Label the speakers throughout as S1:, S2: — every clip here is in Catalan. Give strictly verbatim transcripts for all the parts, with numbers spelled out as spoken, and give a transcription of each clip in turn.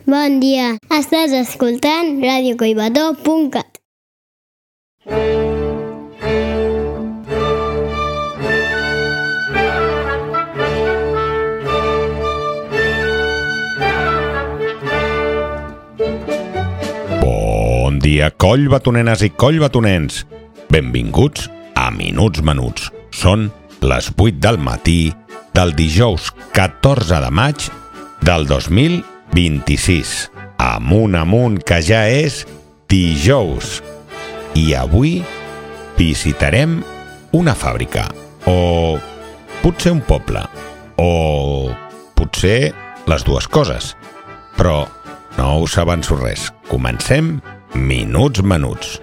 S1: Bon dia, estàs escoltant ràdio collbató punt cat.
S2: Bon dia, collbatonenes i collbatonens. Benvinguts a Minuts Menuts. Són les vuit del matí del dijous catorze de maig del dos mil vint-i-sis. Amunt, amunt, que ja és dijous. I avui visitarem una fàbrica, o potser un poble, o potser les dues coses. Però no us avanço res. Comencem Minuts Menuts.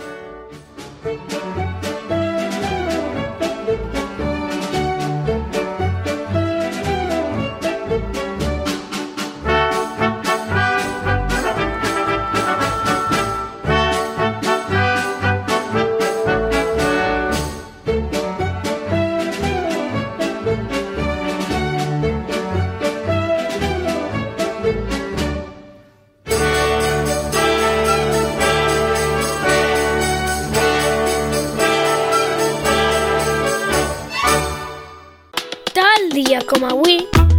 S3: dia com avui...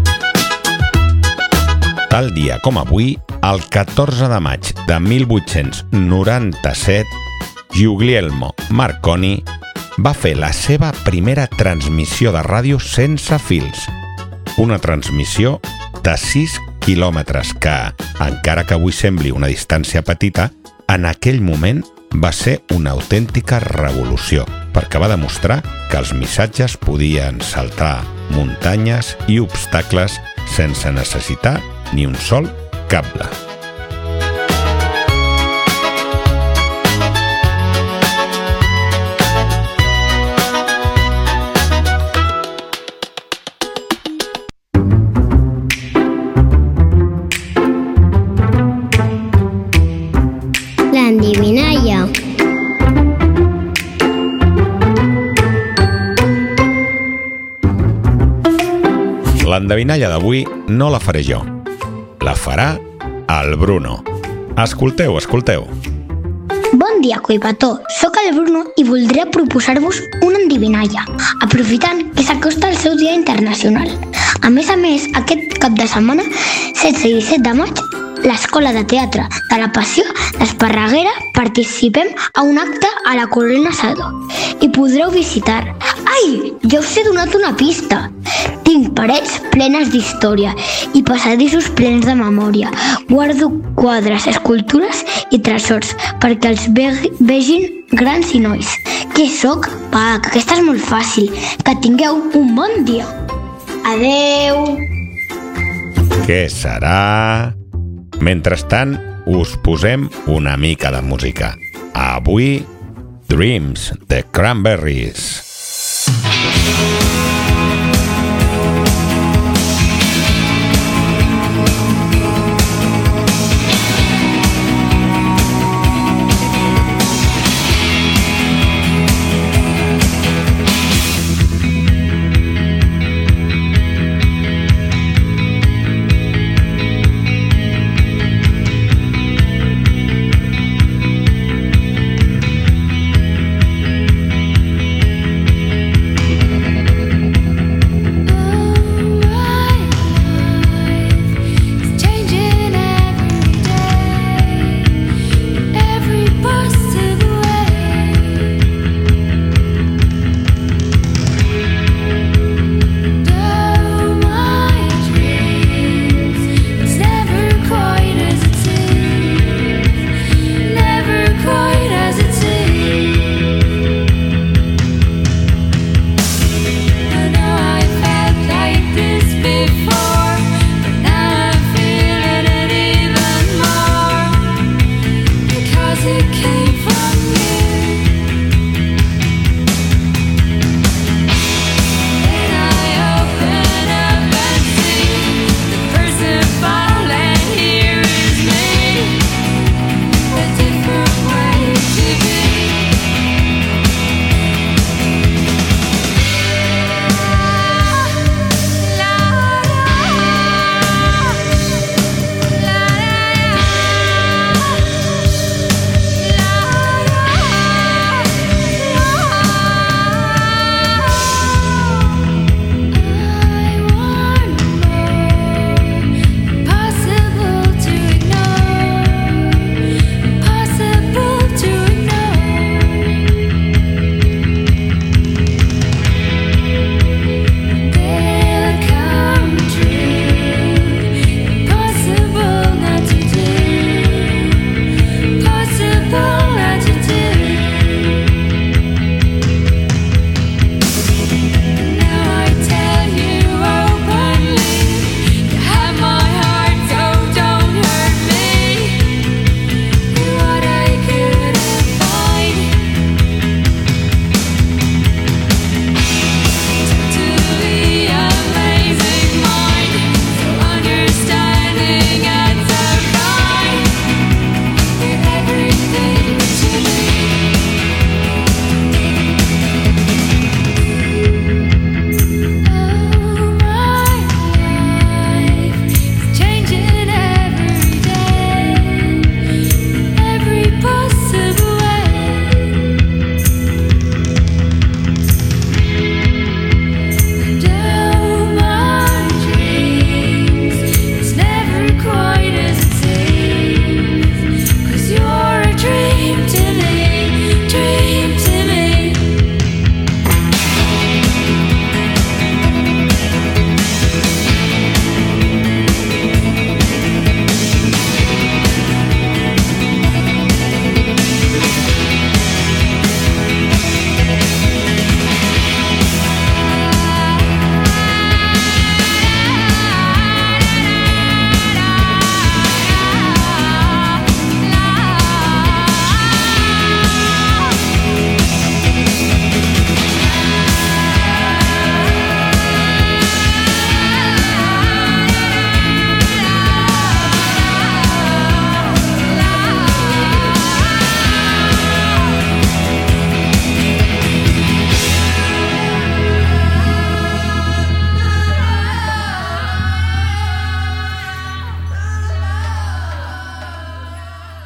S2: Tal dia com avui, el catorze de maig de mil vuit-cents noranta-set, Guglielmo Marconi va fer la seva primera transmissió de ràdio sense fils. Una transmissió de sis quilòmetres que, encara que avui sembli una distància petita, en aquell moment va ser una autèntica revolució, perquè va demostrar que els missatges podien saltar muntanyes i obstacles sense necessitar ni un sol cable.
S1: L'endivinalla.
S2: L'endevinalla d'avui no la faré jo. La farà el Bruno. Escolteu, escolteu.
S4: Bon dia, collbató. Soc el Bruno i voldria proposar-vos una endivinalla, aprofitant que s'acosta el seu dia internacional. A més a més, aquest cap de setmana, setze i disset de maig, l'Escola de Teatre de la Passió d'Esparreguera participem a un acte a la Colina Sadó i podreu visitar. Ai, ja us he donat una pista! Tinc parets plenes d'història i passadissos plens de memòria. Guardo quadres, escultures i tresors perquè els ve- vegin grans i nois. Què sóc? Va, que aquesta és molt fàcil. Que tingueu un bon dia. Adeu!
S2: Què serà? Mentrestant, us posem una mica de música. Avui, Dreams, de Cranberries.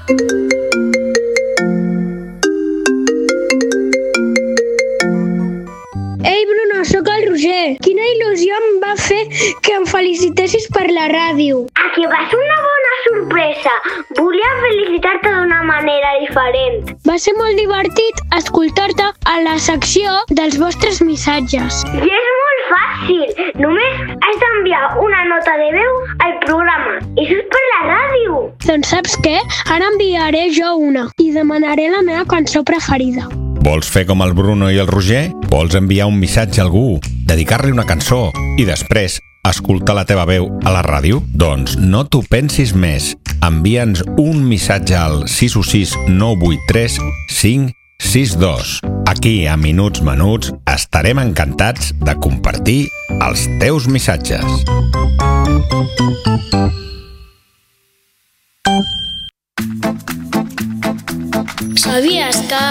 S3: Ei, Bruno, sóc el Roger. Quina il·lusió em va fer que em felicitessis per la ràdio.
S5: A que va ser una bona sorpresa. Volia felicitar-te d'una manera diferent.
S3: Va ser molt divertit escoltar-te a la secció dels vostres missatges.
S5: I és molt fàcil. Només has d'enviar una nota de veu al programa. I això és per la ràdio.
S3: Doncs saps què? Ara enviaré jo una i demanaré la meva cançó preferida.
S2: Vols fer com el Bruno i el Roger? Vols enviar un missatge a algú, dedicar-li una cançó i després escoltar la teva veu a la ràdio? Doncs no t'ho pensis més. Envia'ns un missatge al sis u sis nou vuit tres cinc sis dos. Aquí, a Minuts Menuts, estarem encantats de compartir els teus missatges.
S1: Sabies que...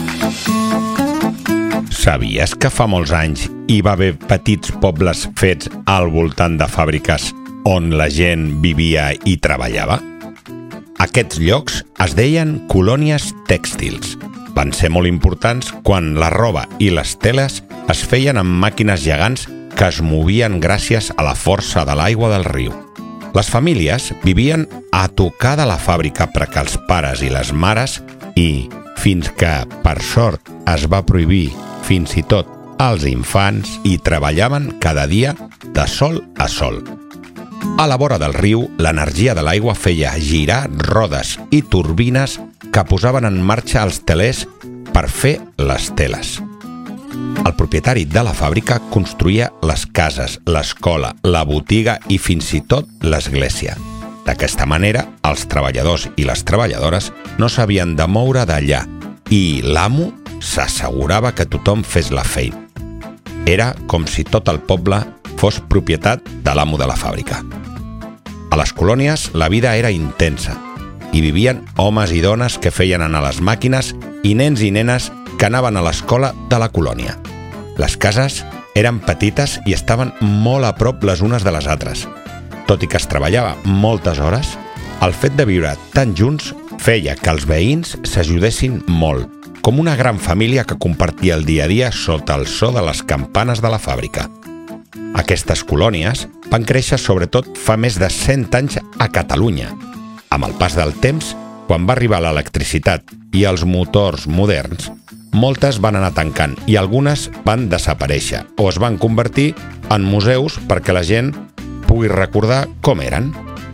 S2: Sabies que fa molts anys hi va haver petits pobles fets al voltant de fàbriques on la gent vivia i treballava? Aquests llocs es deien colònies tèxtils. Van ser molt importants quan la roba i les teles es feien amb màquines gegants que es movien gràcies a la força de l'aigua del riu. Les famílies vivien a tocar de la fàbrica perquè els pares i les mares i, fins que, per sort, es va prohibir fins i tot als infants, i treballaven cada dia de sol a sol. A la vora del riu, l'energia de l'aigua feia girar rodes i turbines que posaven en marxa els telers per fer les teles. El propietari de la fàbrica construïa les cases, l'escola, la botiga i fins i tot l'església. D'aquesta manera, els treballadors i les treballadores no s'havien de moure d'allà i l'amo s'assegurava que tothom fes la feina. Era com si tot el poble fos propietat de l'amo de la fàbrica. A les colònies la vida era intensa. Hi vivien homes i dones que feien anar les màquines i nens i nenes que anaven a l'escola de la colònia. Les cases eren petites i estaven molt a prop les unes de les altres. Tot i que es treballava moltes hores, el fet de viure tan junts feia que els veïns s'ajudessin molt, com una gran família que compartia el dia a dia sota el so de les campanes de la fàbrica. Aquestes colònies van créixer sobretot fa més de cent anys a Catalunya. Amb el pas del temps, quan va arribar l'electricitat i els motors moderns, moltes van anar tancant i algunes van desaparèixer o es van convertir en museus perquè la gent pugui recordar com eren.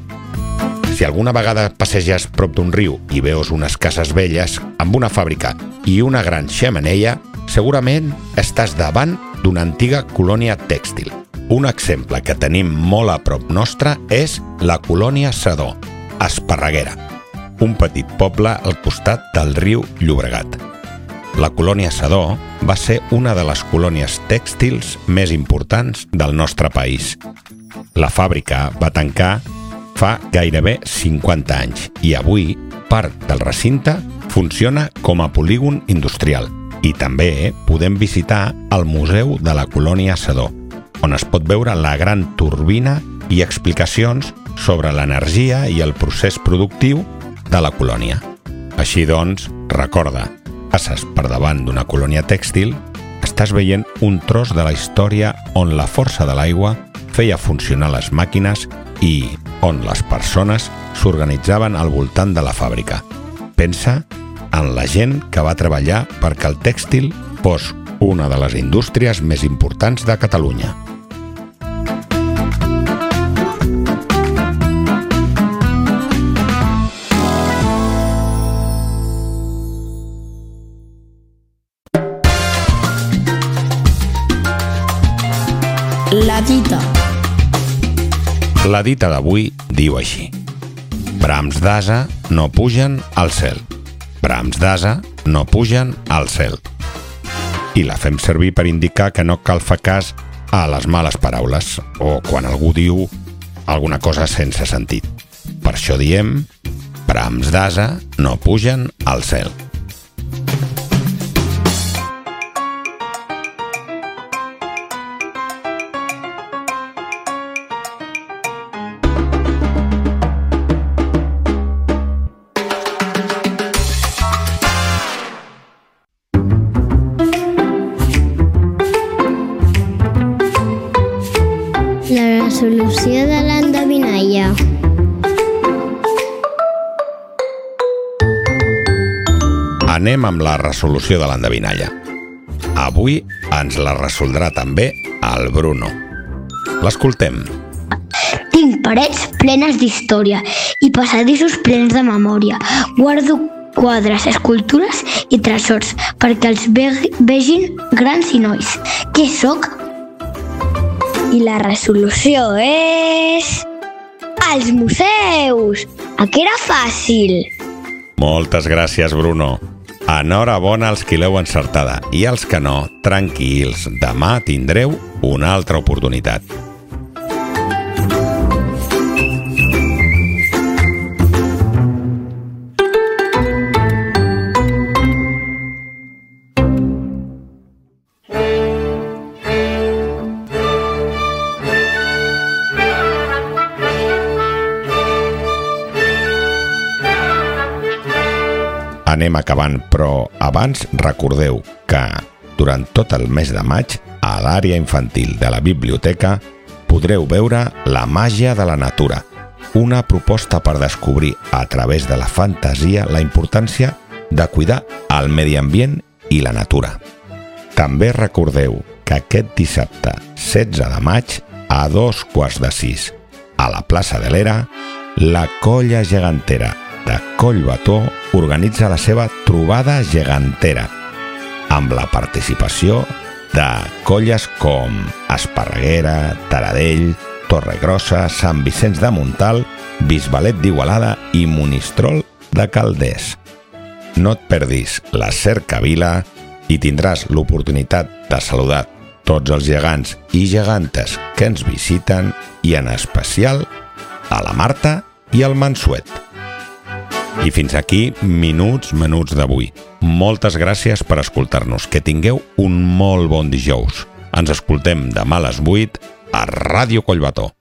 S2: Si alguna vegada passeges prop d'un riu i veus unes cases velles amb una fàbrica i una gran xemeneia, segurament estàs davant d'una antiga colònia tèxtil. Un exemple que tenim molt a prop nostre és la colònia Sedó, a Esparreguera, un petit poble al costat del riu Llobregat. La colònia Sedó va ser una de les colònies tèxtils més importants del nostre país. La fàbrica va tancar fa gairebé cinquanta anys i avui part del recinte funciona com a polígon industrial i també podem visitar el Museu de la Colònia Sedó, on es pot veure la gran turbina i explicacions sobre l'energia i el procés productiu de la colònia. Així doncs, recorda, passes per davant d'una colònia tèxtil, estàs veient un tros de la història on la força de l'aigua feia funcionar les màquines i on les persones s'organitzaven al voltant de la fàbrica. Pensa en la gent que va treballar perquè el tèxtil fos una de les indústries més importants de Catalunya.
S6: La dita.
S2: La dita d'avui diu així: brams d'ase no pugen al cel. Brams d'ase no pugen al cel. I la fem servir per indicar que no cal fer cas a les males paraules o quan algú diu alguna cosa sense sentit. Per això diem brams d'ase no pugen al cel.
S1: resolució de l'endevinalla.
S2: Anem amb la resolució de l'endevinalla. Avui ens la resoldrà també el Bruno. L'escoltem.
S4: Tinc parets plenes d'història i passadissos plens de memòria. Guardo quadres, escultures i tresors perquè els ve- vegin grans i nois. Què sóc?
S3: I la resolució és... els museus! Aquí era fàcil!
S2: Moltes gràcies, Bruno. Enhorabona als qui l'heu encertada i als que no, tranquils, demà tindreu una altra oportunitat. Anem acabant, però abans recordeu que durant tot el mes de maig a l'àrea infantil de la biblioteca podreu veure La màgia de la natura, una proposta per descobrir a través de la fantasia la importància de cuidar el medi ambient i la natura. També recordeu que aquest dissabte setze de maig a dos quarts de sis a la plaça de l'Era, la Colla Gegantera de Collbató organitza la seva trobada gegantera amb la participació de colles com Esparreguera, Taradell, Torregrossa, Sant Vicenç de Montalt, Bisbalet d'Igualada i Monistrol de Calders. No et perdis la cercavila i tindràs l'oportunitat de saludar tots els gegants i gegantes que ens visiten i en especial a la Marta i al Mansuet. I fins aquí Minuts Menuts d'avui. Moltes gràcies per escoltar-nos. Que tingueu un molt bon dijous. Ens escoltem demà a les vuit a Ràdio Collbató.